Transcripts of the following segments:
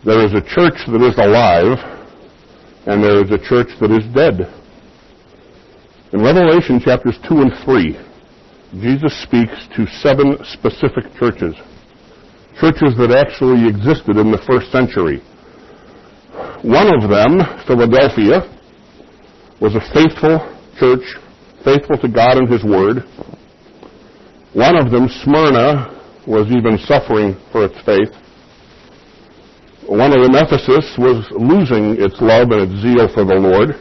There is a church that is alive, and there is a church that is dead. In Revelation chapters 2 and 3, Jesus speaks to 7 specific churches. Churches that actually existed in the first century. One of them, Philadelphia, was a faithful church, faithful to God and His Word. One of them, Smyrna, was even suffering for its faith. One of them, Ephesus, was losing its love and its zeal for the Lord.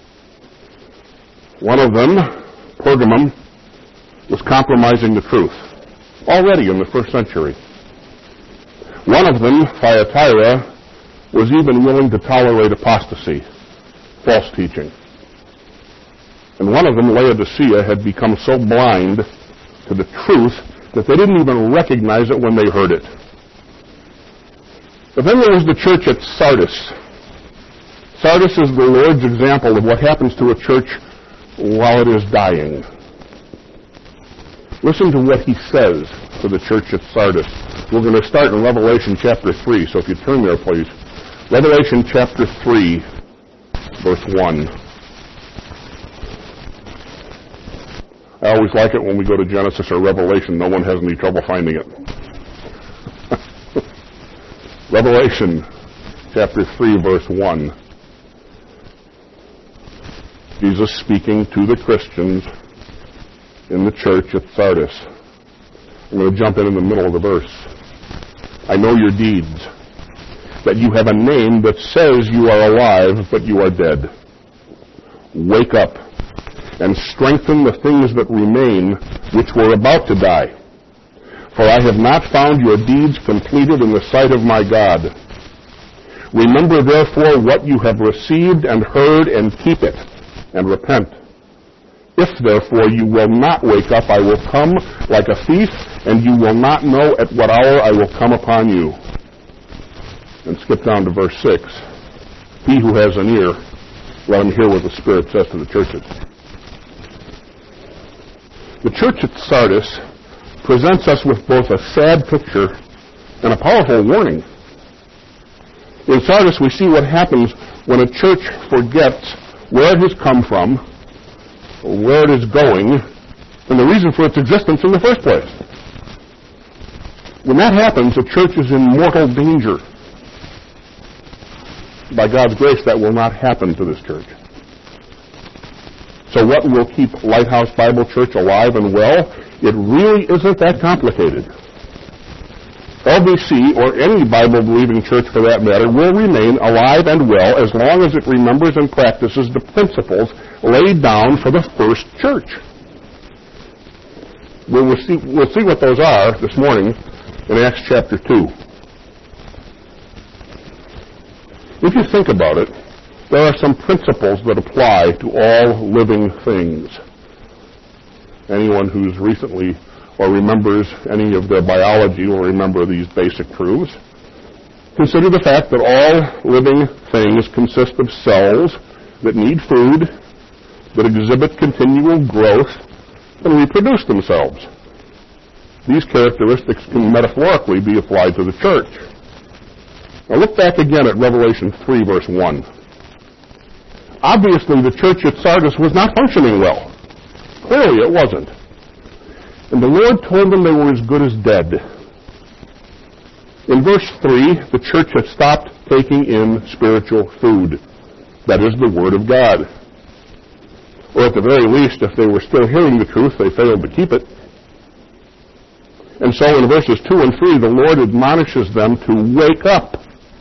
One of them, Pergamum, was compromising the truth, already in the first century. One of them, Thyatira, was even willing to tolerate apostasy, false teaching. And one of them, Laodicea, had become so blind to the truth that they didn't even recognize it when they heard it. But then there was the church at Sardis. Sardis is the Lord's example of what happens to a church while it is dying. Listen to what He says to the church at Sardis. We're going to start in Revelation chapter 3, so if you turn there, please. Revelation chapter 3, verse 1. I always like it when we go to Genesis or Revelation, no one has any trouble finding it. Revelation chapter 3, verse 1. Jesus speaking to the Christians in the church at Sardis. I'm going to jump in the middle of the verse. I know your deeds, that you have a name that says you are alive, but you are dead. Wake up and strengthen the things that remain, which were about to die. For I have not found your deeds completed in the sight of my God. Remember therefore what you have received and heard, and keep it, and repent. If therefore you will not wake up, I will come like a thief, and you will not know at what hour I will come upon you. And skip down to verse 6. He who has an ear, let him hear what the Spirit says to the churches. The church at Sardis presents us with both a sad picture and a powerful warning. In Sardis, we see what happens when a church forgets where it has come from, where it is going, and the reason for its existence in the first place. When that happens, the church is in mortal danger. By God's grace, that will not happen to this church. So what will keep Lighthouse Bible Church alive and well? It really isn't that complicated. LBC, or any Bible-believing church for that matter, will remain alive and well as long as it remembers and practices the principles laid down for the first church. We'll see what those are this morning in Acts chapter 2. If you think about it, there are some principles that apply to all living things. Anyone who's recently or remembers any of their biology will remember these basic truths. Consider the fact that all living things consist of cells that need food, that exhibit continual growth, and reproduce themselves. These characteristics can metaphorically be applied to the church. Now look back again at Revelation 3, verse 1. Obviously, the church at Sardis was not functioning well. Clearly, it wasn't. And the Lord told them they were as good as dead. In verse 3, the church had stopped taking in spiritual food. That is the Word of God. Or at the very least, if they were still hearing the truth, they failed to keep it. And so in verses 2 and 3, the Lord admonishes them to wake up.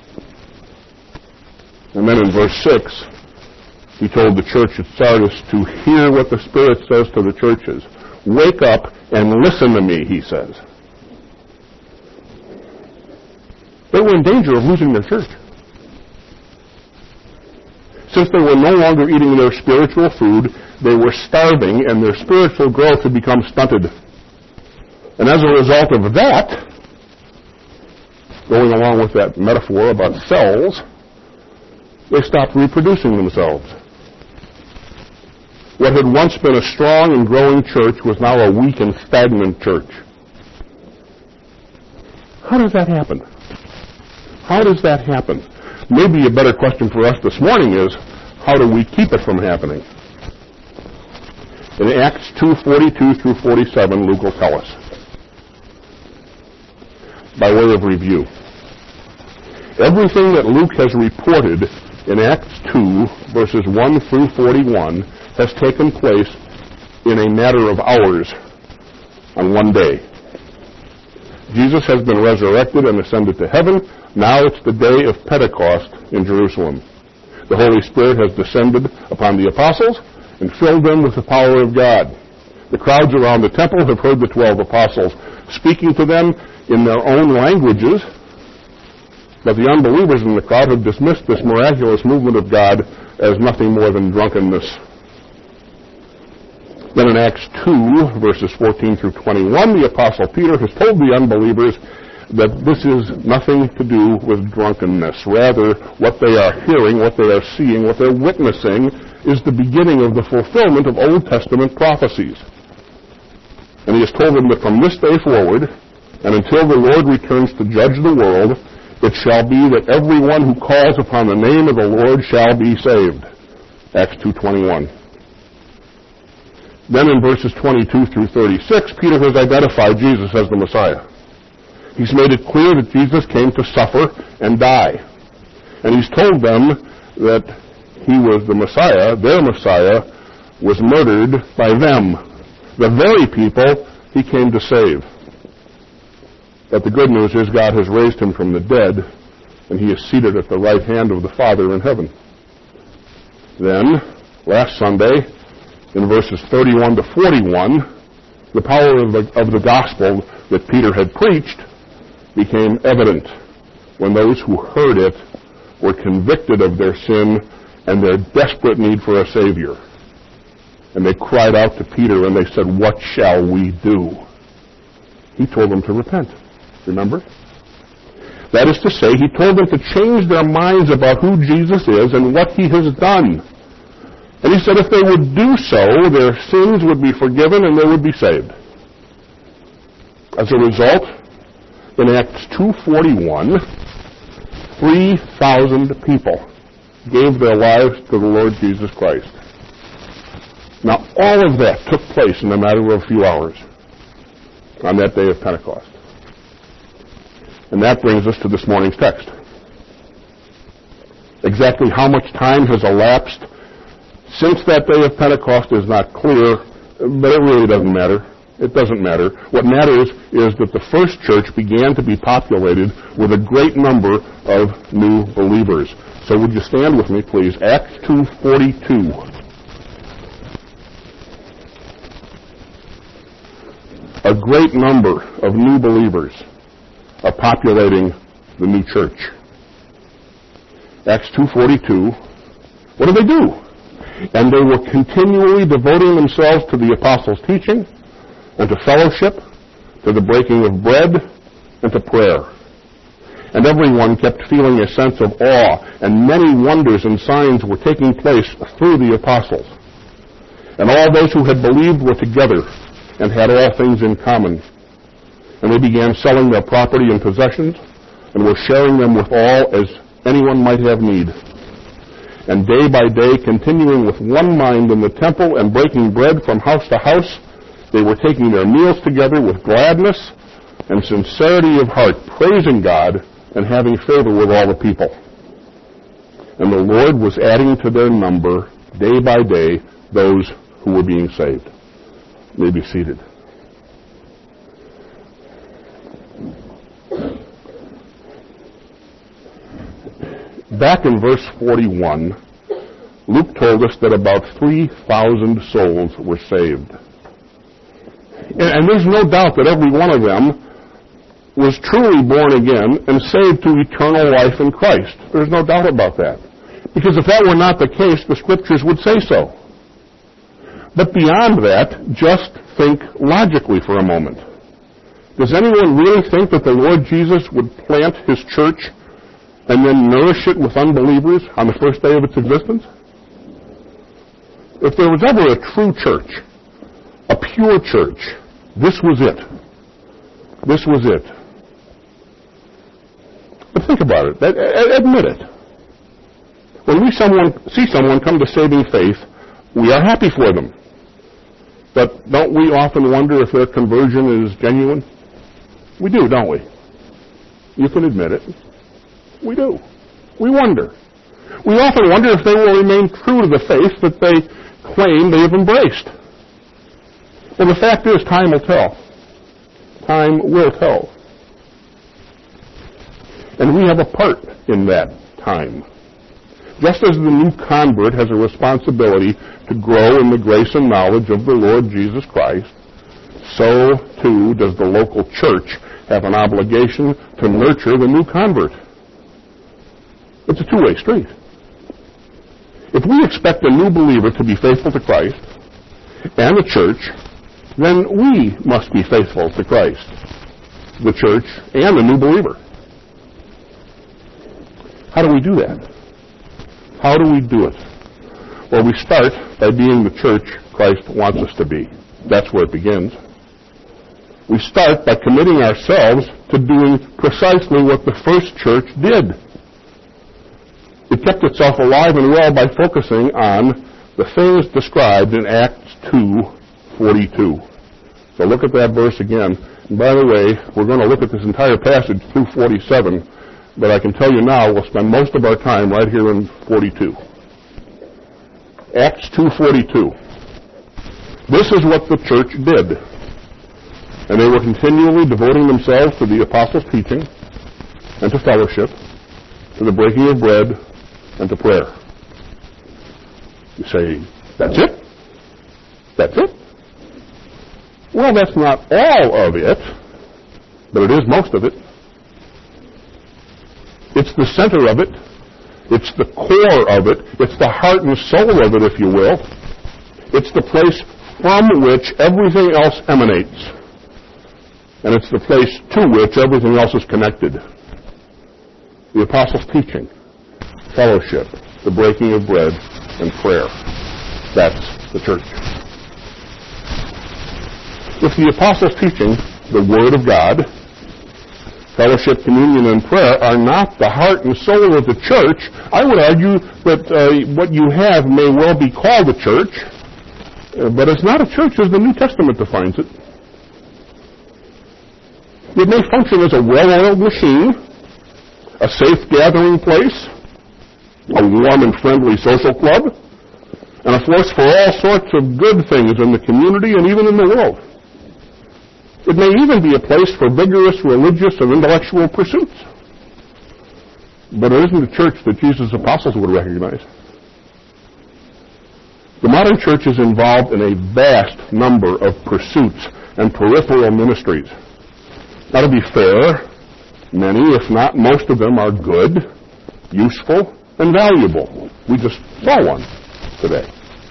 And then in verse 6, He told the church at Sardis to hear what the Spirit says to the churches. Wake up and listen to me, He says. They were in danger of losing their church. Since they were no longer eating their spiritual food, they were starving, and their spiritual growth had become stunted. And as a result of that, going along with that metaphor about cells, they stopped reproducing themselves. What had once been a strong and growing church was now a weak and stagnant church. How does that happen? How does that happen? Maybe a better question for us this morning is, how do we keep it from happening? In Acts 2:42 through 47, Luke will tell us. By way of review, everything that Luke has reported in Acts 2, verses 1 through 41, has taken place in a matter of hours on one day. Jesus has been resurrected and ascended to heaven. Now it's the day of Pentecost in Jerusalem. The Holy Spirit has descended upon the apostles and filled them with the power of God. The crowds around the temple have heard the 12 apostles speaking to them in their own languages, but the unbelievers in the crowd have dismissed this miraculous movement of God as nothing more than drunkenness. Then in Acts 2, verses 14 through 21, the Apostle Peter has told the unbelievers that this is nothing to do with drunkenness. Rather, what they are hearing, what they are seeing, what they're witnessing is the beginning of the fulfillment of Old Testament prophecies. And he has told them that from this day forward, and until the Lord returns to judge the world, it shall be that everyone who calls upon the name of the Lord shall be saved. Acts 2:21. Then in verses 22 through 36, Peter has identified Jesus as the Messiah. He's made it clear that Jesus came to suffer and die. And he's told them that he was the Messiah, their Messiah, was murdered by them, the very people he came to save. But the good news is God has raised him from the dead, and he is seated at the right hand of the Father in heaven. Then, last Sunday, in verses 31 to 41, the power of the gospel that Peter had preached became evident when those who heard it were convicted of their sin and their desperate need for a Savior. And they cried out to Peter and they said, "What shall we do?" He told them to repent. Remember? That is to say, he told them to change their minds about who Jesus is and what he has done. And he said if they would do so, their sins would be forgiven and they would be saved. As a result, in Acts 2:41, 3,000 people gave their lives to the Lord Jesus Christ. Now, all of that took place in a matter of a few hours on that day of Pentecost. And that brings us to this morning's text. Exactly how much time has elapsed since that day of Pentecost is not clear, but it really doesn't matter. It doesn't matter. What matters is that the first church began to be populated with a great number of new believers. So would you stand with me, please? Acts 2:42. A great number of new believers are populating the new church. Acts 2:42. What do? And they were continually devoting themselves to the apostles' teaching, and to fellowship, to the breaking of bread, and to prayer. And everyone kept feeling a sense of awe, and many wonders and signs were taking place through the apostles. And all those who had believed were together and had all things in common. And they began selling their property and possessions, and were sharing them with all as anyone might have need. And day by day, continuing with one mind in the temple and breaking bread from house to house, they were taking their meals together with gladness and sincerity of heart, praising God and having favor with all the people. And the Lord was adding to their number, day by day, those who were being saved. You may be seated. Back in verse 41, Luke told us that about 3,000 souls were saved. And there's no doubt that every one of them was truly born again and saved to eternal life in Christ. There's no doubt about that. Because if that were not the case, the Scriptures would say so. But beyond that, just think logically for a moment. Does anyone really think that the Lord Jesus would plant his church and then nourish it with unbelievers on the first day of its existence? If there was ever a true church, a pure church, this was it. This was it. But think about it. Admit it. When we see someone come to saving faith, we are happy for them. But don't we often wonder if their conversion is genuine? We do, don't we? You can admit it. We do. We wonder. We often wonder if they will remain true to the faith that they claim they have embraced. Well, the fact is, time will tell. Time will tell. And we have a part in that time. Just as the new convert has a responsibility to grow in the grace and knowledge of the Lord Jesus Christ, so too does the local church have an obligation to nurture the new convert. It's a two-way street. If we expect a new believer to be faithful to Christ and the church, then we must be faithful to Christ, the church, and the new believer. How do we do that? How do we do it? Well, we start by being the church Christ wants us to be. That's where it begins. We start by committing ourselves to doing precisely what the first church did. It kept itself alive and well by focusing on the things described in Acts 2:42. So look at that verse again. And by the way, we're going to look at this entire passage through 47, but I can tell you now we'll spend most of our time right here in 42. Acts 2:42. This is what the church did. And they were continually devoting themselves to the apostles' teaching and to fellowship, to the breaking of bread, and to prayer. You say, that's it? That's it? Well, that's not all of it, but it is most of it. It's the center of it. It's the core of it. It's the heart and soul of it, if you will. It's the place from which everything else emanates. And it's the place to which everything else is connected. The apostles' teaching, fellowship, the breaking of bread, and prayer. That's the church. If the apostles' teaching, the Word of God, fellowship, communion, and prayer are not the heart and soul of the church, I would argue that what you have may well be called a church, but it's not a church as the New Testament defines it. It may function as a well-oiled machine, a safe gathering place, a warm and friendly social club, and a force for all sorts of good things in the community and even in the world. It may even be a place for vigorous religious and intellectual pursuits. But it isn't the church that Jesus' apostles would recognize. The modern church is involved in a vast number of pursuits and peripheral ministries. Now, to be fair, many, if not most of them, are good, useful, and valuable. We just saw one today.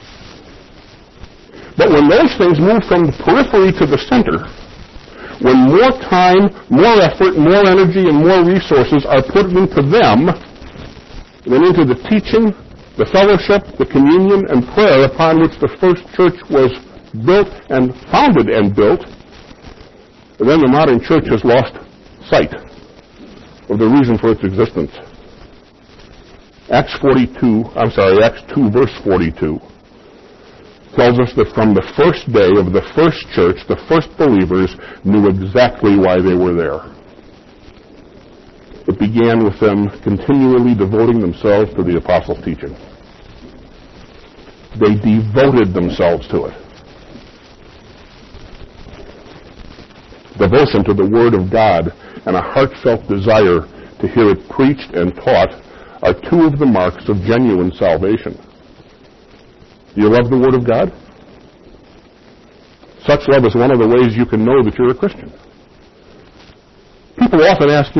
But when those things move from the periphery to the center, when more time, more effort, more energy, and more resources are put into them than into the teaching, the fellowship, the communion, and prayer upon which the first church was built and founded and built, then the modern church has lost sight of the reason for its existence. Acts 2 verse 42 tells us that from the first day of the first church, the first believers knew exactly why they were there. It began with them continually devoting themselves to the apostles' teaching. They devoted themselves to it. Devotion to the Word of God and a heartfelt desire to hear it preached and taught are two of the marks of genuine salvation. Do you love the Word of God? Such love is one of the ways you can know that you're a Christian. People often ask,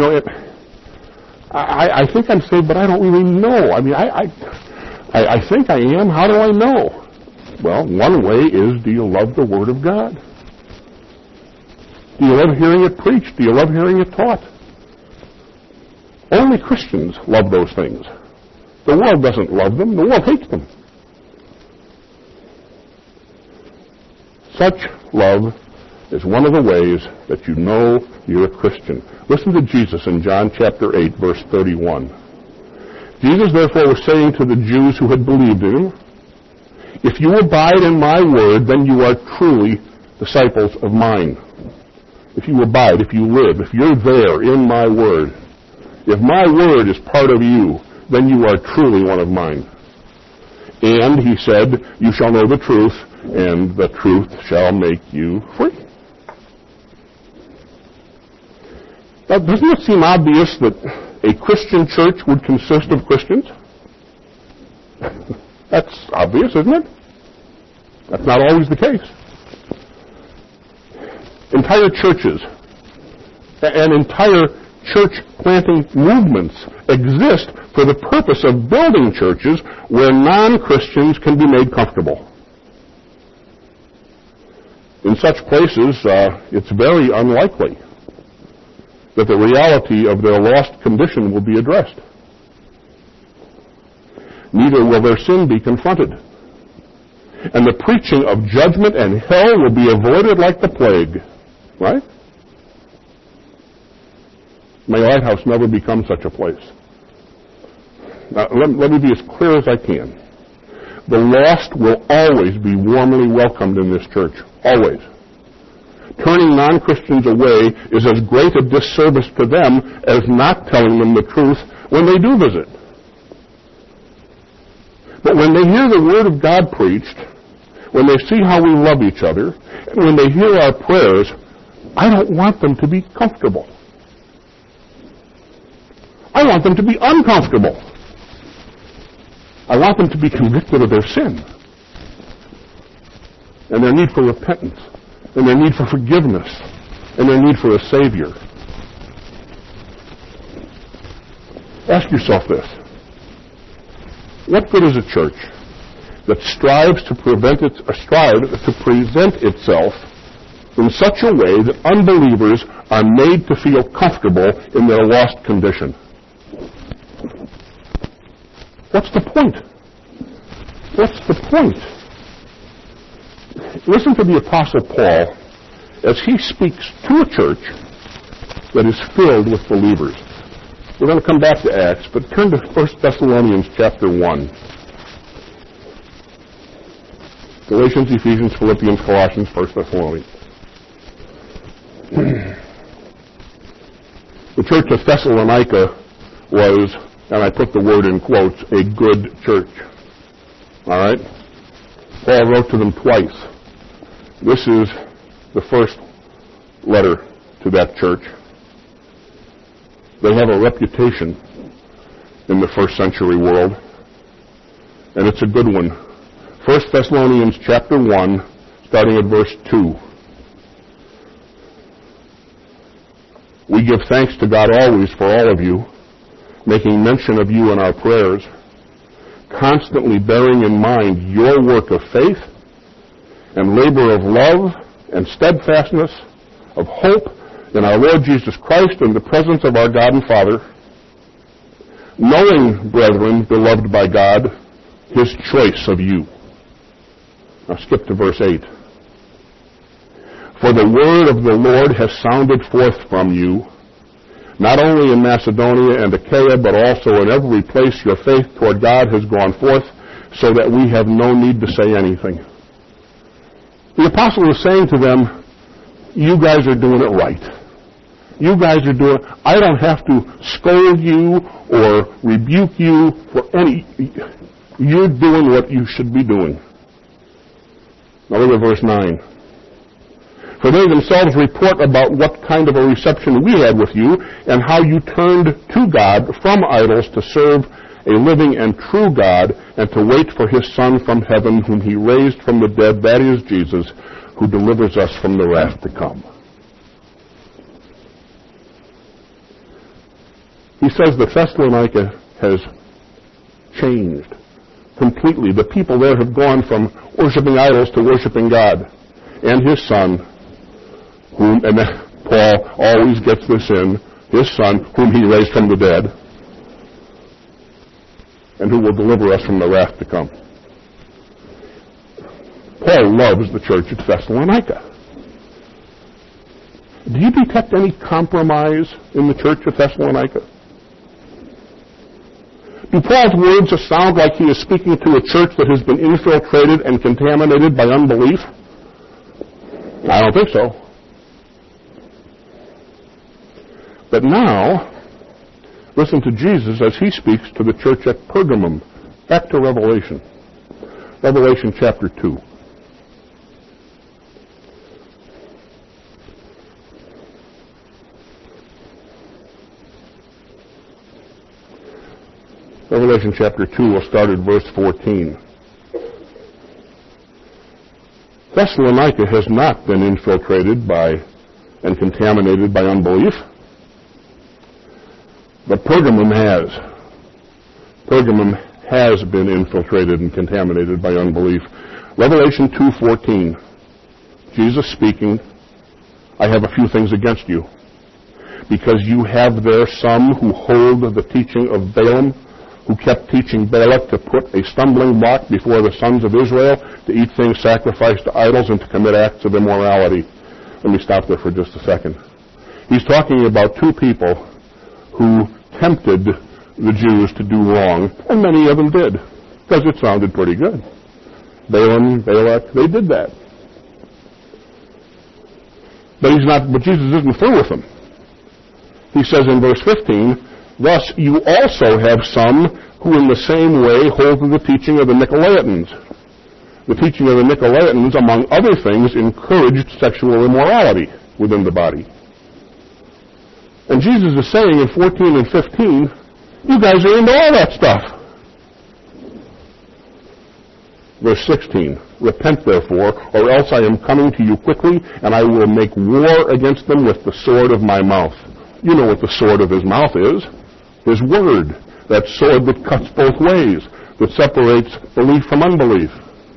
I think I'm saved, but I don't really know. I mean, I think I am. How do I know? Well, one way is, do you love the Word of God? Do you love hearing it preached? Do you love hearing it taught? Only Christians love those things. The world doesn't love them. The world hates them. Such love is one of the ways that you know you're a Christian. Listen to Jesus in John chapter 8, verse 31. Jesus therefore was saying to the Jews who had believed in him, "If you abide in my word, then you are truly disciples of mine." If you abide, if you live, if you're there in my word, if my word is part of you, then you are truly one of mine. And he said, "You shall know the truth, and the truth shall make you free." Now, doesn't it seem obvious that a Christian church would consist of Christians? That's obvious, isn't it? That's not always the case. Entire churches and entire church planting movements exist for the purpose of building churches where non-Christians can be made comfortable. In such places, it's very unlikely that the reality of their lost condition will be addressed. Neither will their sin be confronted. And the preaching of judgment and hell will be avoided like the plague. Right? May Lighthouse never become such a place. Now, let me be as clear as I can. The lost will always be warmly welcomed in this church. Always. Turning non-Christians away is as great a disservice to them as not telling them the truth when they do visit. But when they hear the Word of God preached, when they see how we love each other, and when they hear our prayers, I don't want them to be comfortable. I want them to be uncomfortable. I want them to be convicted of their sin and their need for repentance and their need for forgiveness and their need for a Savior. Ask yourself this. What good is a church that strives to present itself in such a way that unbelievers are made to feel comfortable in their lost condition? What's the point? What's the point? Listen to the Apostle Paul as he speaks to a church that is filled with believers. We're going to come back to Acts, but turn to 1 Thessalonians chapter 1. Galatians, Ephesians, Philippians, Colossians, 1 Thessalonians. The church of Thessalonica was, and I put the word in quotes, a good church. All right? Paul wrote to them twice. This is the first letter to that church. They have a reputation in the first century world, and it's a good one. 1 Thessalonians chapter 1, starting at verse 2. We give thanks to God always for all of you, making mention of you in our prayers, constantly bearing in mind your work of faith and labor of love and steadfastness, of hope in our Lord Jesus Christ in the presence of our God and Father, knowing, brethren, beloved by God, His choice of you. Now skip to verse 8. For the word of the Lord has sounded forth from you, not only in Macedonia and Achaia, but also in every place your faith toward God has gone forth, so that we have no need to say anything. The apostle is saying to them, you guys are doing it right. You guys are doing it. I don't have to scold you or rebuke you for any. You're doing what you should be doing. Now look at verse 9. For they themselves report about what kind of a reception we had with you, and how you turned to God from idols to serve a living and true God, and to wait for His Son from heaven, whom He raised from the dead, that is Jesus, who delivers us from the wrath to come. He says that Thessalonica has changed completely. The people there have gone from worshiping idols to worshiping God and His Son, whom, and Paul always gets this in, His Son, whom He raised from the dead, and who will deliver us from the wrath to come. Paul loves the church at Thessalonica. Do you detect any compromise in the church of Thessalonica? Do Paul's words sound like he is speaking to a church that has been infiltrated and contaminated by unbelief? I don't think so. But now, listen to Jesus as he speaks to the church at Pergamum. Back to Revelation. Revelation chapter 2. Revelation chapter 2 will start at verse 14. Thessalonica has not been infiltrated by and contaminated by unbelief, but Pergamum has. Pergamum has been infiltrated and contaminated by unbelief. Revelation 2:14. Jesus speaking, I have a few things against you, because you have there some who hold the teaching of Balaam, who kept teaching Balak to put a stumbling block before the sons of Israel, to eat things sacrificed to idols, and to commit acts of immorality. Let me stop there for just a second. He's talking about two people who tempted the Jews to do wrong, and many of them did, because it sounded pretty good. Balaam, Balak, they did that. But Jesus isn't through with them. He says in verse 15, thus you also have some who in the same way hold to the teaching of the Nicolaitans. The teaching of the Nicolaitans, among other things, encouraged sexual immorality within the body. And Jesus is saying in 14 and 15, you guys are into all that stuff. Verse 16, repent therefore, or else I am coming to you quickly, and I will make war against them with the sword of my mouth. You know what the sword of his mouth is. His word, that sword that cuts both ways, that separates belief from unbelief.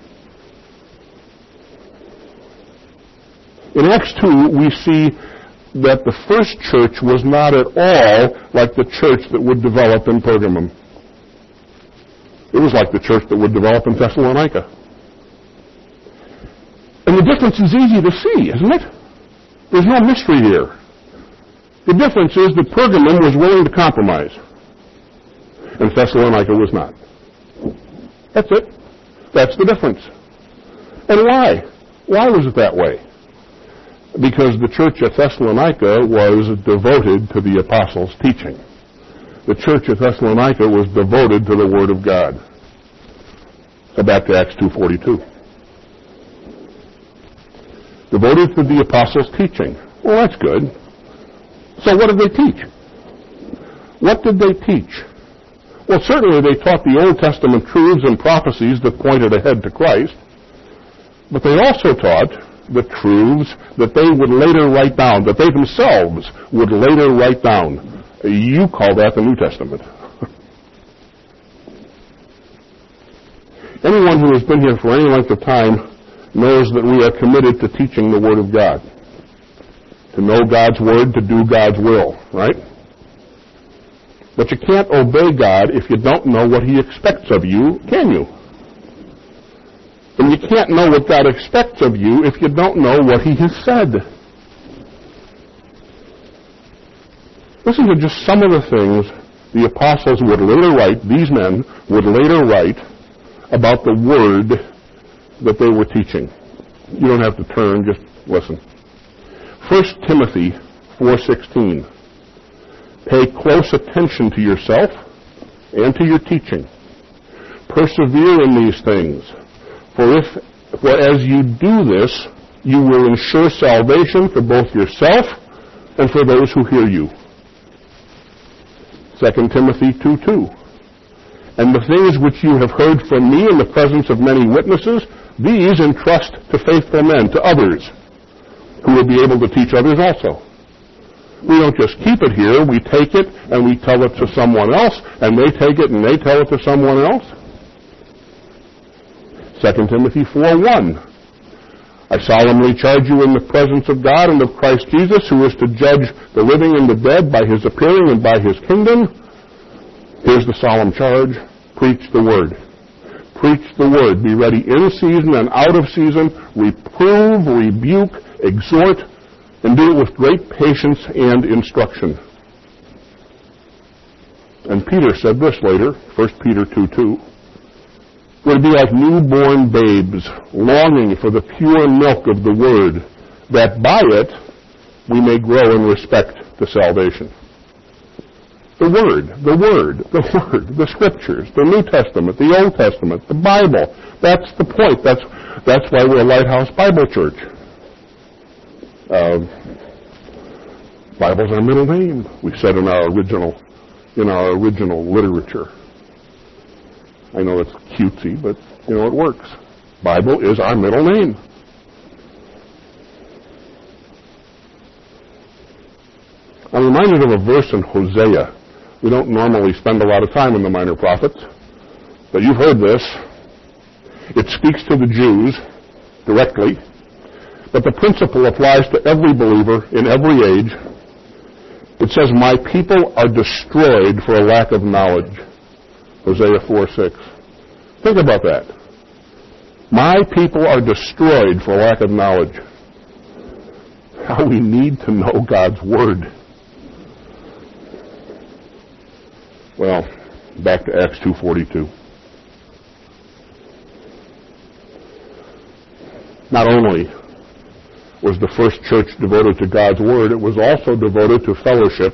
In Acts 2, we see that the first church was not at all like the church that would develop in Pergamum. It was like the church that would develop in Thessalonica. And the difference is easy to see, isn't it? There's no mystery here. The difference is that Pergamum was willing to compromise, and Thessalonica was not. That's it. That's the difference. And why? Why was it that way? Because the church at Thessalonica was devoted to the apostles' teaching. The church at Thessalonica was devoted to the Word of God. So back to Acts 2:42. Devoted to the apostles' teaching. Well, that's good. So what did they teach? What did they teach? Well, certainly they taught the Old Testament truths and prophecies that pointed ahead to Christ, but they also taught the truths that they would later write down, that they themselves would later write down. You call that the New Testament. Anyone who has been here for any length of time knows that we are committed to teaching the Word of God. To know God's Word, to do God's will, right? But you can't obey God if you don't know what He expects of you, can you? And you can't know what God expects of you if you don't know what He has said. Listen to just some of the things the apostles would later write, these men would later write about the Word that they were teaching. You don't have to turn, just listen. 1 Timothy 4:16. Pay close attention to yourself and to your teaching. Persevere in these things, for as you do this, you will ensure salvation for both yourself and for those who hear you. 2 Timothy 2:2. And the things which you have heard from me in the presence of many witnesses, these entrust to faithful men, to others, who will be able to teach others also. We don't just keep it here, we take it and we tell it to someone else, and they take it and they tell it to someone else. 2 Timothy 4:1. I solemnly charge you in the presence of God and of Christ Jesus, who is to judge the living and the dead by His appearing and by His kingdom. Here's the solemn charge. Preach the Word. Preach the Word. Be ready in season and out of season. Reprove, rebuke, exhort and do it with great patience and instruction. And Peter said this later, 1 Peter 2:2. We're to be like newborn babes, longing for the pure milk of the Word, that by it we may grow in respect to salvation. The Word, the Scriptures, the New Testament, the Old Testament, the Bible. That's the point. That's why we're a Lighthouse Bible Church. Bible's our middle name, we said in our original literature. I know it's cutesy, but it works. Bible is our middle name. I'm reminded of a verse in Hosea. We don't normally spend a lot of time in the Minor Prophets, but you've heard this. It speaks to the Jews directly, but the principle applies to every believer in every age. It says, my people are destroyed for a lack of knowledge. Hosea 4:6. Think about that. My people are destroyed for lack of knowledge. How we need to know God's Word. Well, back to Acts 2:42. Not only was the first church devoted to God's Word, it was also devoted to fellowship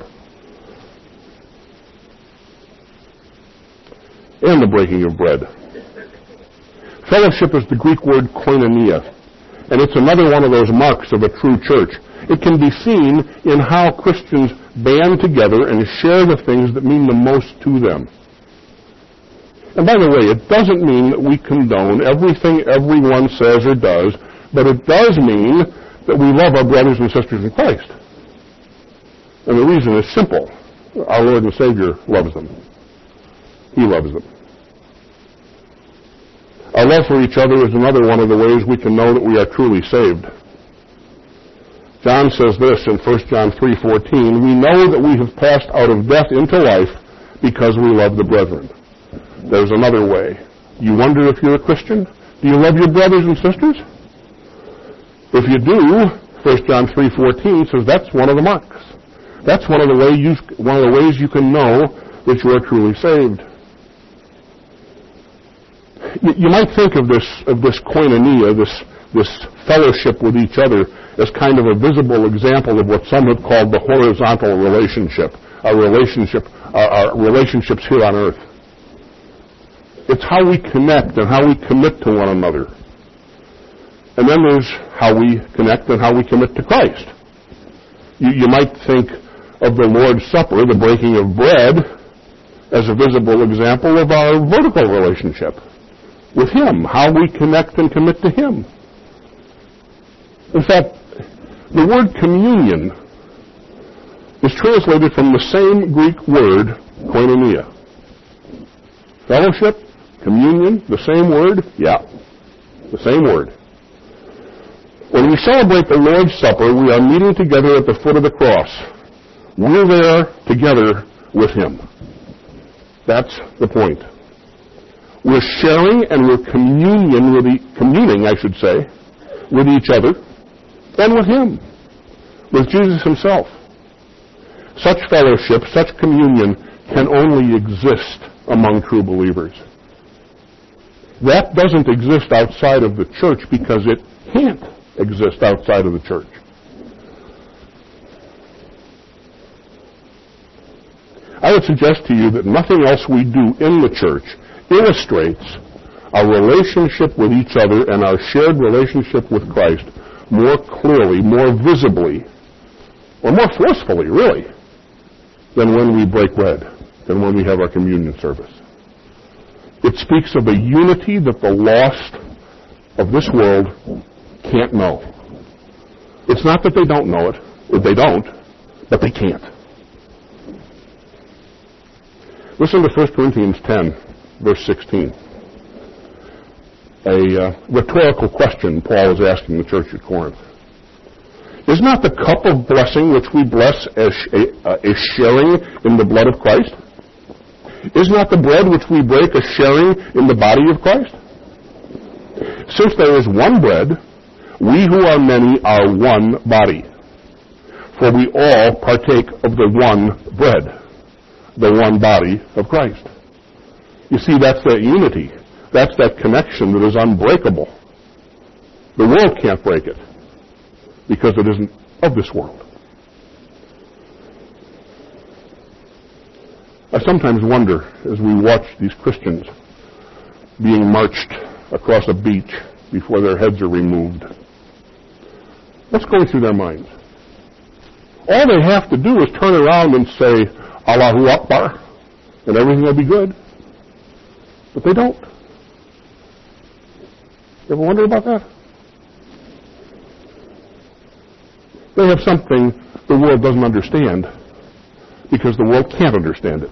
and the breaking of bread. Fellowship is the Greek word koinonia, and it's another one of those marks of a true church. It can be seen in how Christians band together and share the things that mean the most to them. And by the way, it doesn't mean that we condone everything everyone says or does, but it does mean that we love our brothers and sisters in Christ. And the reason is simple. Our Lord and Savior loves them. He loves them. Our love for each other is another one of the ways we can know that we are truly saved. John says this in 1 John 3:14, we know that we have passed out of death into life because we love the brethren. There's another way. You wonder if you're a Christian? Do you love your brothers and sisters? If you do, 1 John 3:14 says that's one of the marks. That's one of the ways you can know that you are truly saved. You might think of this koinonia, this fellowship with each other, as kind of a visible example of what some have called the horizontal relationship, our relationships here on earth. It's how we connect and how we commit to one another. And then there's how we connect and how we commit to Christ. You might think of the Lord's Supper, the breaking of bread, as a visible example of our vertical relationship with Him, how we connect and commit to Him. In fact, the word communion is translated from the same Greek word, koinonia. Fellowship, communion, the same word? Yeah, the same word. When we celebrate the Lord's Supper, we are meeting together at the foot of the cross. We're there together with Him. That's the point. We're sharing and we're communing, with each other and with Him, with Jesus Himself. Such fellowship, such communion can only exist among true believers. That doesn't exist outside of the church because it can't exist outside of the church. I would suggest to you that nothing else we do in the church illustrates our relationship with each other and our shared relationship with Christ more clearly, more visibly, or more forcefully, really, than when we break bread, than when we have our communion service. It speaks of a unity that the lost of this world can't know. It's not that they don't know it, they don't, but they can't. Listen to 1 Corinthians 10, verse 16. A rhetorical question Paul is asking the church at Corinth. Is not the cup of blessing which we bless as sharing in the blood of Christ? Is not the bread which we break a sharing in the body of Christ? Since there is one bread, we who are many are one body, For we all partake of the one bread, the one body of Christ. You see, that's that unity. That's that connection that is unbreakable. The world can't break it because it isn't of this world. I sometimes wonder, as we watch these Christians being marched across a beach before their heads are removed, what's going through their minds? All they have to do is turn around and say, Allahu Akbar, and everything will be good. But they don't. You ever wonder about that? They have something the world doesn't understand because the world can't understand it.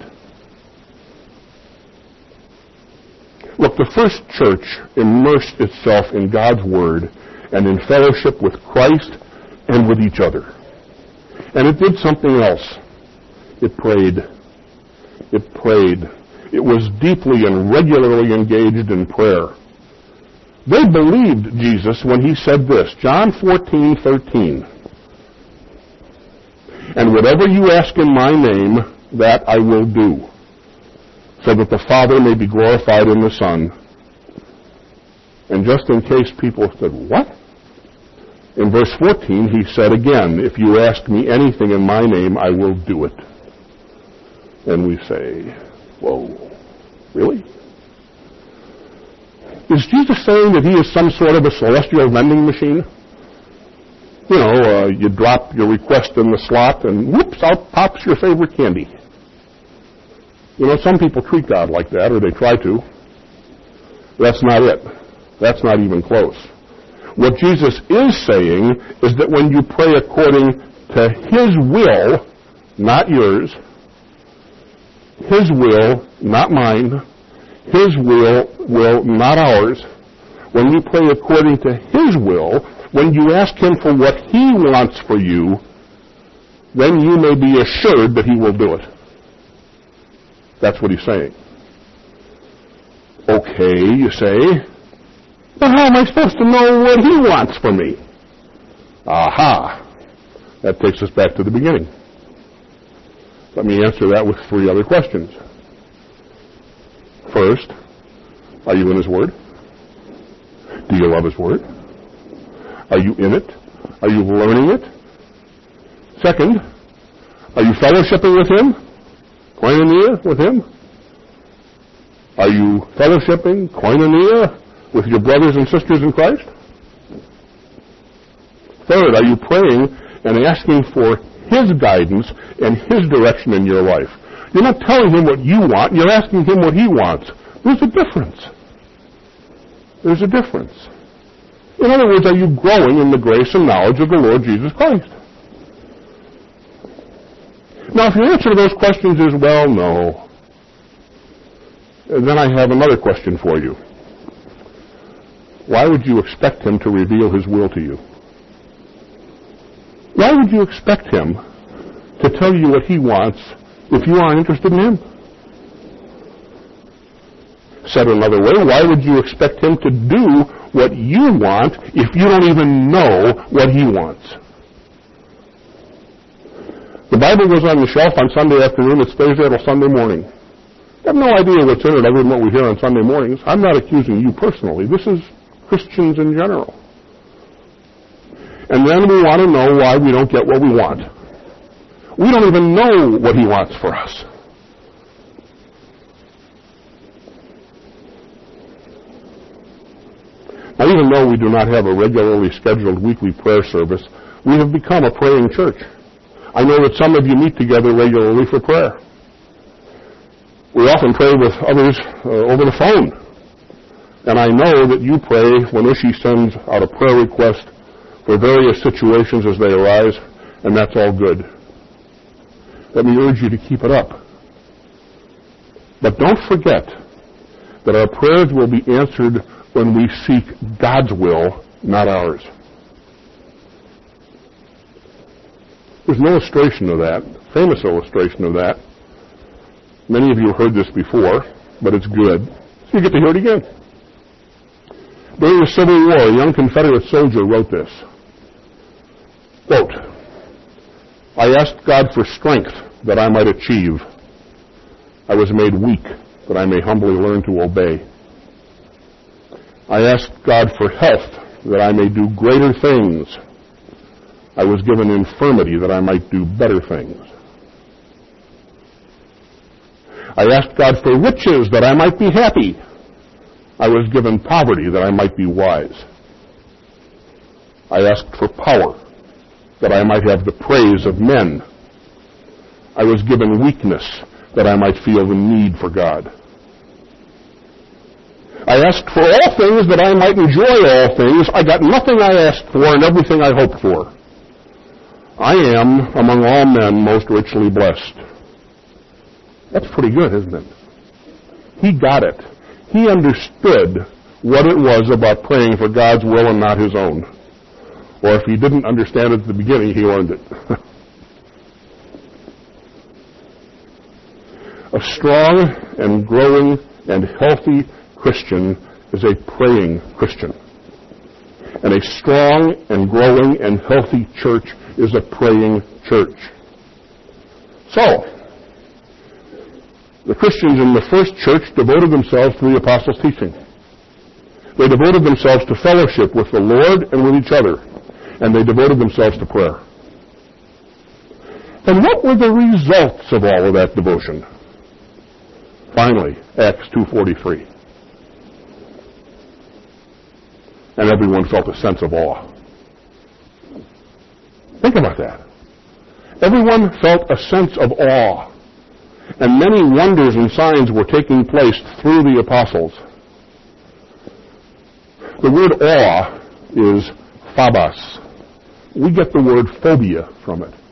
Look, the first church immersed itself in God's Word and in fellowship with Christ and with each other. And it did something else. It prayed. It prayed. It was deeply and regularly engaged in prayer. They believed Jesus when he said this, John 14:13. And whatever you ask in my name, that I will do, so that the Father may be glorified in the Son. And just in case people said, what? In verse 14, he said again, if you ask me anything in my name, I will do it. And we say, whoa, really? Is Jesus saying that he is some sort of a celestial vending machine? You know, you drop your request in the slot and whoops, out pops your favorite candy. You know, some people treat God like that, or they try to. That's not it. That's not even close. What Jesus is saying is that when you pray according to his will, not yours, his will, not mine, his will, not ours, when you pray according to his will, when you ask him for what he wants for you, then you may be assured that he will do it. That's what he's saying. Okay, you say, but how am I supposed to know what he wants for me? Aha! That takes us back to the beginning. Let me answer that with 3 other questions. First, are you in his Word? Do you love his Word? Are you in it? Are you learning it? Second, are you fellowshipping with him? Koinonia with him? Are you fellowshipping, koinonia, with your brothers and sisters in Christ? Third, are you praying and asking for his guidance and his direction in your life? You're not telling him what you want, you're asking him what he wants. There's a difference. There's a difference. In other words, are you growing in the grace and knowledge of the Lord Jesus Christ? Now, if your answer to those questions is, well, no, then I have another question for you. Why would you expect him to reveal his will to you? Why would you expect him to tell you what he wants if you aren't interested in him? Said another way, why would you expect him to do what you want if you don't even know what he wants? The Bible goes on the shelf on Sunday afternoon. It stays there till Sunday morning. I have no idea what's in it other than what we hear on Sunday mornings. I'm not accusing you personally. This is Christians in general. And then we want to know why we don't get what we want. We don't even know what he wants for us. Now, even though we do not have a regularly scheduled weekly prayer service, we have become a praying church. I know that some of you meet together regularly for prayer. We often pray with others over the phone. And I know that you pray when Ushi sends out a prayer request for various situations as they arise, and that's all good. Let me urge you to keep it up. But don't forget that our prayers will be answered when we seek God's will, not ours. There's an illustration of that, famous illustration of that. Many of you have heard this before, but it's good. So you get to hear it again. During the Civil War, a young Confederate soldier wrote this. Quote, I asked God for strength that I might achieve. I was made weak that I may humbly learn to obey. I asked God for health that I may do greater things. I was given infirmity that I might do better things. I asked God for riches that I might be happy. I was given poverty that I might be wise. I asked for power that I might have the praise of men. I was given weakness that I might feel the need for God. I asked for all things that I might enjoy all things. I got nothing I asked for and everything I hoped for. I am, among all men, most richly blessed. That's pretty good, isn't it? He got it. He understood what it was about praying for God's will and not his own. Or if he didn't understand it at the beginning, he learned it. A strong and growing and healthy Christian is a praying Christian. And a strong and growing and healthy church is a praying church. So, the Christians in the first church devoted themselves to the apostles' teaching. They devoted themselves to fellowship with the Lord and with each other. And they devoted themselves to prayer. And what were the results of all of that devotion? Finally, Acts 2:43. And everyone felt a sense of awe. Think about that. Everyone felt a sense of awe. And many wonders and signs were taking place through the apostles. The word awe is phobos. We get the word phobia from it.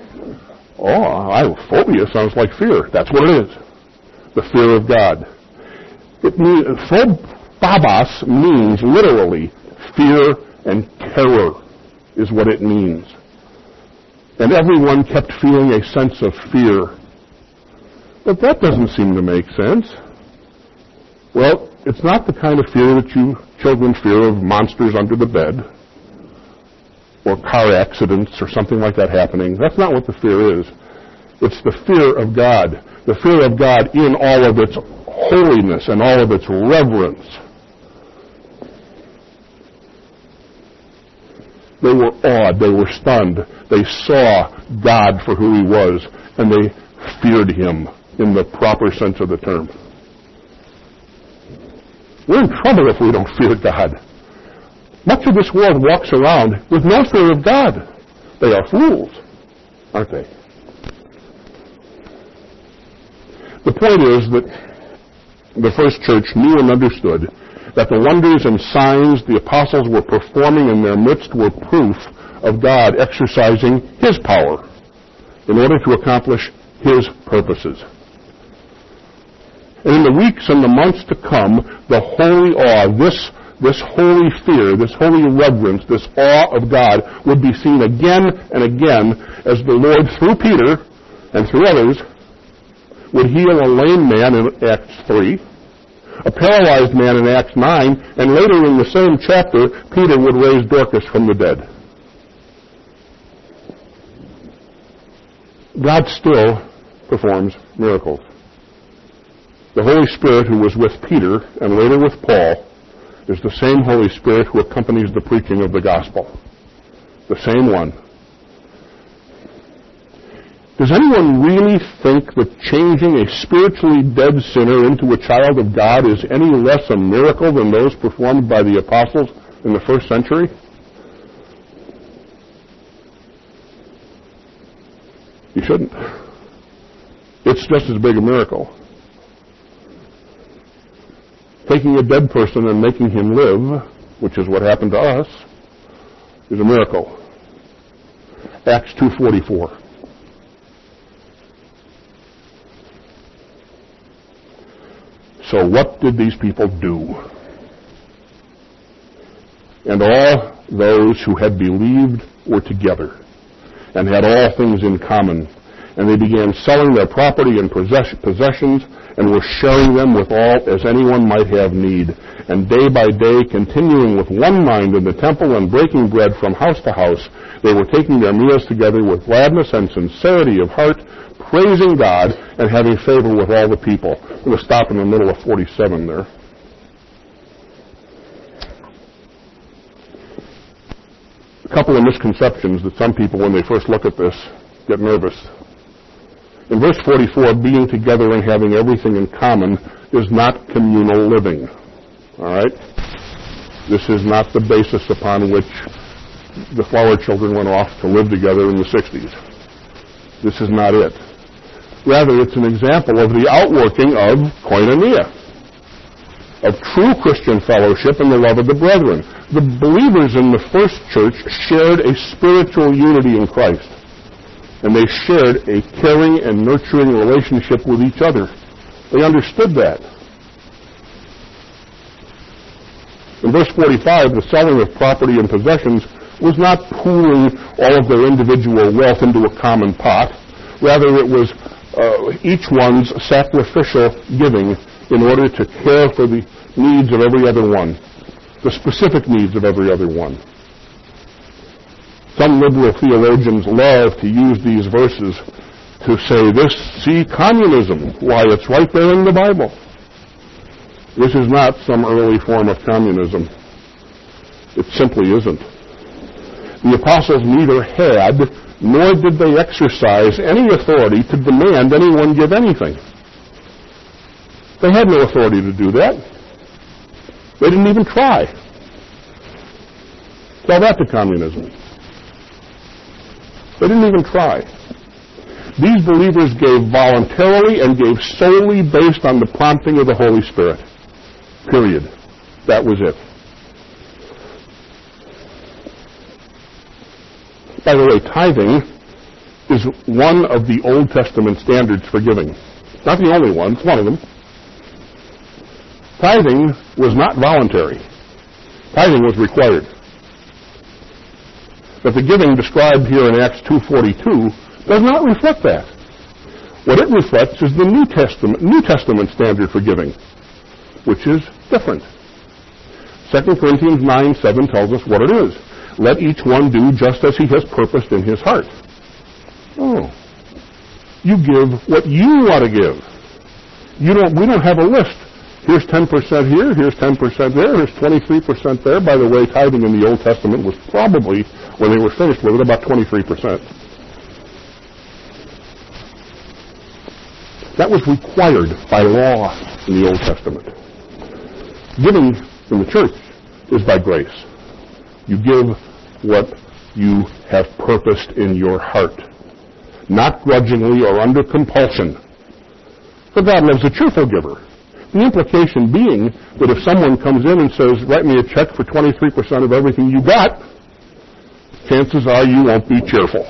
Phobia sounds like fear. That's what it is. The fear of God. It means, phobos means literally fear and terror is what it means. And everyone kept feeling a sense of fear. But that doesn't seem to make sense. Well, it's not the kind of fear that you children fear of monsters under the bed or car accidents or something like that happening. That's not what the fear is. It's the fear of God. The fear of God in all of its holiness and all of its reverence. They were awed. They were stunned. They saw God for who he was, and they feared him in the proper sense of the term. We're in trouble if we don't fear God. Much of this world walks around with no fear of God. They are fools, aren't they? The point is that the first church knew and understood that the wonders and signs the apostles were performing in their midst were proof of God exercising his power in order to accomplish his purposes. And in the weeks and the months to come, the holy awe, this holy fear, this holy reverence, this awe of God would be seen again and again as the Lord, through Peter and through others, would heal a lame man in Acts 3, a paralyzed man in Acts 9, and later in the same chapter, Peter would raise Dorcas from the dead. God still performs miracles. The Holy Spirit who was with Peter and later with Paul is the same Holy Spirit who accompanies the preaching of the gospel. The same one. Does anyone really think that changing a spiritually dead sinner into a child of God is any less a miracle than those performed by the apostles in the first century? You shouldn't. It's just as big a miracle. Taking a dead person and making him live, which is what happened to us, is a miracle. Acts 2:44. So what did these people do? And all those who had believed were together, and had all things in common, And they began selling their property and possessions and were sharing them with all as anyone might have need. And day by day, continuing with one mind in the temple and breaking bread from house to house, they were taking their meals together with gladness and sincerity of heart, praising God and having favor with all the people. I'm going to stop in the middle of 47 there. A couple of misconceptions that some people, when they first look at this, get nervous. In verse 44, being together and having everything in common is not communal living. All right? This is not the basis upon which the Flower Children went off to live together in the 60s. This is not it. Rather, it's an example of the outworking of koinonia, of true Christian fellowship and the love of the brethren. The believers in the first church shared a spiritual unity in Christ, and they shared a caring and nurturing relationship with each other. They understood that. In verse 45, the selling of property and possessions was not pooling all of their individual wealth into a common pot. Rather, it was each one's sacrificial giving in order to care for the needs of every other one, the specific needs of every other one. Some liberal theologians love to use these verses to say, this, see, communism. Why, it's right there in the Bible. This is not some early form of communism. It simply isn't. The apostles neither had, nor did they exercise any authority to demand anyone give anything. They had no authority to do that. They didn't even try. Tell that to communism. They didn't even try. These believers gave voluntarily and gave solely based on the prompting of the Holy Spirit. Period. That was it. By the way, tithing is one of the Old Testament standards for giving. Not the only one, it's one of them. Tithing was not voluntary. Tithing was required. But the giving described here in Acts 2:42 does not reflect that. What it reflects is the New Testament standard for giving, which is different. 2 Corinthians 9:7 tells us what it is. Let each one do just as he has purposed in his heart. Oh. You give what you want to give. We don't have a list. Here's 10% here, here's 10% there, here's 23% there. By the way, tithing in the Old Testament was probably, when they were finished with it, about 23%. That was required by law in the Old Testament. Giving in the church is by grace. You give what you have purposed in your heart, not grudgingly or under compulsion. For God loves a cheerful giver. The implication being that if someone comes in and says, write me a check for 23% of everything you got, chances are you won't be cheerful.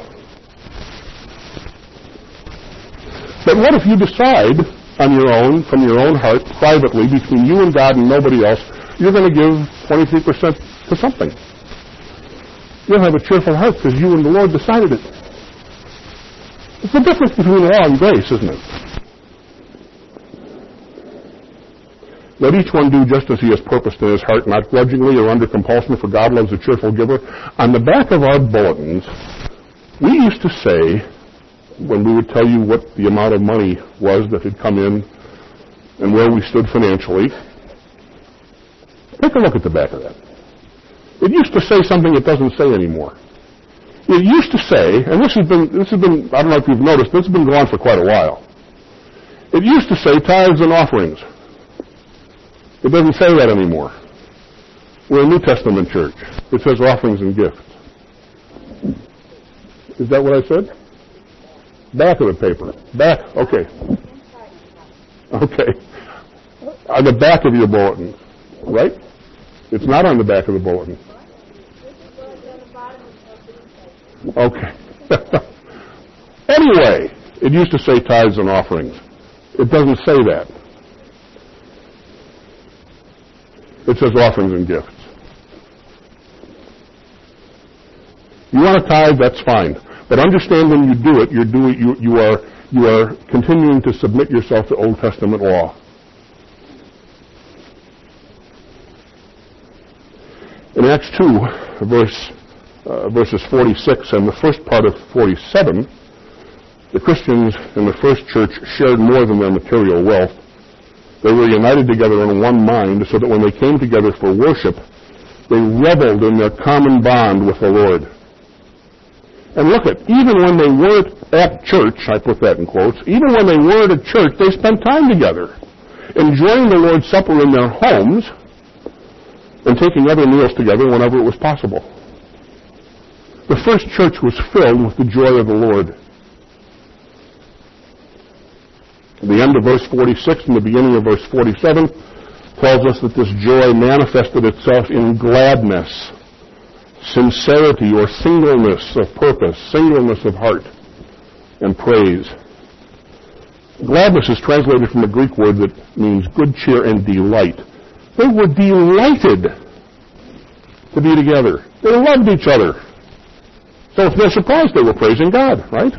But what if you decide on your own, from your own heart, privately, between you and God and nobody else, you're going to give 23% to something? You'll have a cheerful heart because you and the Lord decided it. It's the difference between law and grace, isn't it? Let each one do just as he has purposed in his heart, not grudgingly or under compulsion, for God loves a cheerful giver. On the back of our bulletins, we used to say, when we would tell you what the amount of money was that had come in and where we stood financially, take a look at the back of that. It used to say something it doesn't say anymore. It used to say, and this has been, I don't know if you've noticed, this has been going on for quite a while. It used to say tithes and offerings. It doesn't say that anymore. We're a New Testament church. It says offerings and gifts. Is that what I said? Back of the paper. Back, okay. Okay. On the back of your bulletin, right? It's not on the back of the bulletin. Okay. Anyway, it used to say tithes and offerings. It doesn't say that. It says offerings and gifts. You want to tithe, that's fine. But understand when you do it, you are continuing to submit yourself to Old Testament law. In Acts 2, verses 46 and the first part of 47, the Christians in the first church shared more than their material wealth. They were united together in one mind, so that when they came together for worship, they reveled in their common bond with the Lord. And look at, even when they weren't at church, I put that in quotes, even when they weren't at church, they spent time together, enjoying the Lord's Supper in their homes and taking other meals together whenever it was possible. The first church was filled with the joy of the Lord. The end of verse 46 and the beginning of verse 47 tells us that this joy manifested itself in gladness, sincerity or singleness of purpose, singleness of heart, and praise. Gladness is translated from a Greek word that means good cheer and delight. They were delighted to be together. They loved each other. So it's no surprise they were praising God, right?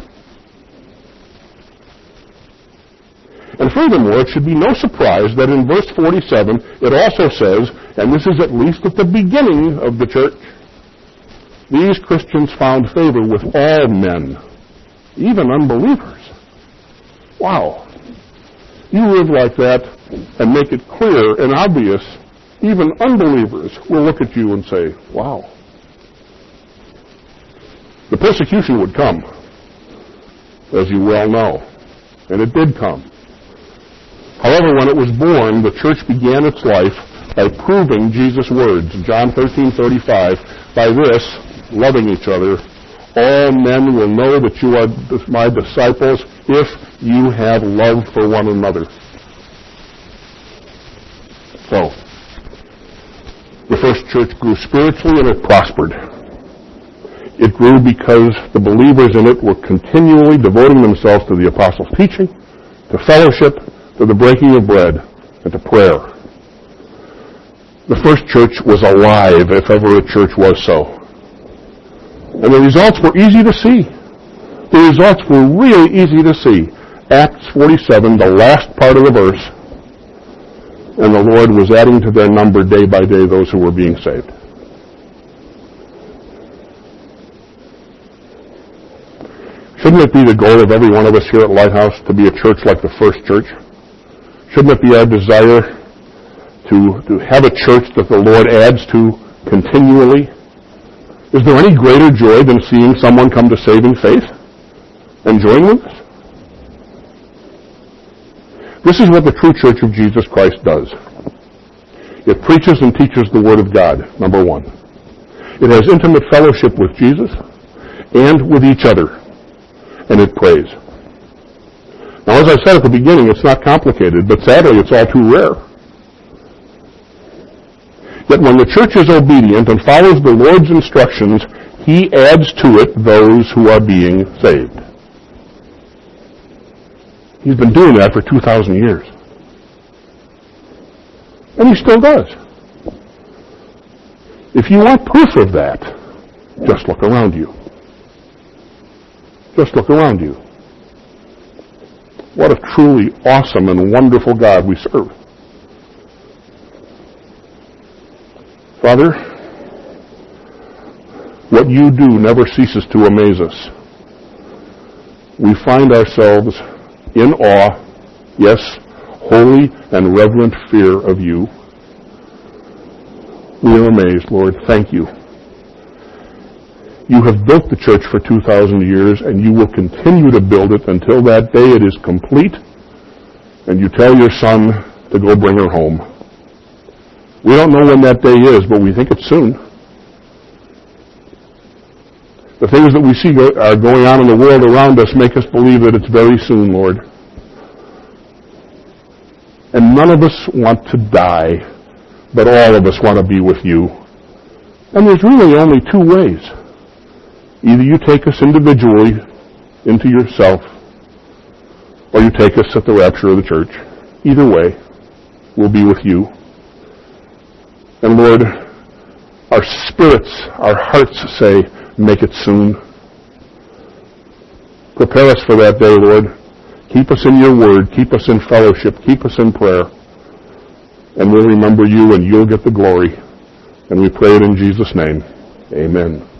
And furthermore, it should be no surprise that in verse 47 it also says, and this is at least at the beginning of the church, these Christians found favor with all men, even unbelievers. Wow. You live like that and make it clear and obvious, even unbelievers will look at you and say, wow. The persecution would come, as you well know, and it did come. However, when it was born, the church began its life by proving Jesus' words. John 13:35, by this, loving each other, all men will know that you are my disciples if you have love for one another. So, the first church grew spiritually and it prospered. It grew because the believers in it were continually devoting themselves to the apostles' teaching, to fellowship, to the breaking of bread, and to prayer. The first church was alive, if ever a church was so. And the results were easy to see. The results were really easy to see. Acts 47, the last part of the verse, and the Lord was adding to their number day by day those who were being saved. Shouldn't it be the goal of every one of us here at Lighthouse to be a church like the first church? Shouldn't it be our desire to have a church that the Lord adds to continually? Is there any greater joy than seeing someone come to saving faith and join with us? This is what the true Church of Jesus Christ does. It preaches and teaches the Word of God, number one. It has intimate fellowship with Jesus and with each other, and it prays. Now, as I said at the beginning, it's not complicated, but sadly it's all too rare. That when the church is obedient and follows the Lord's instructions, He adds to it those who are being saved. He's been doing that for 2,000 years. And He still does. If you want proof of that, just look around you. Just look around you. What a truly awesome and wonderful God we serve. Father, what you do never ceases to amaze us. We find ourselves in awe, yes, holy and reverent fear of you. We are amazed, Lord. Thank you. You have built the church for 2,000 years, and you will continue to build it until that day it is complete, and you tell your Son to go bring her home. We don't know when that day is, but we think it's soon. The things that we see are going on in the world around us make us believe that it's very soon, Lord. And none of us want to die, but all of us want to be with you. And there's really only two ways. Either you take us individually into yourself, or you take us at the rapture of the church. Either way, we'll be with you. And Lord, our spirits, our hearts say, make it soon. Prepare us for that day, Lord. Keep us in your word. Keep us in fellowship. Keep us in prayer. And we'll remember you and you'll get the glory. And we pray it in Jesus' name. Amen.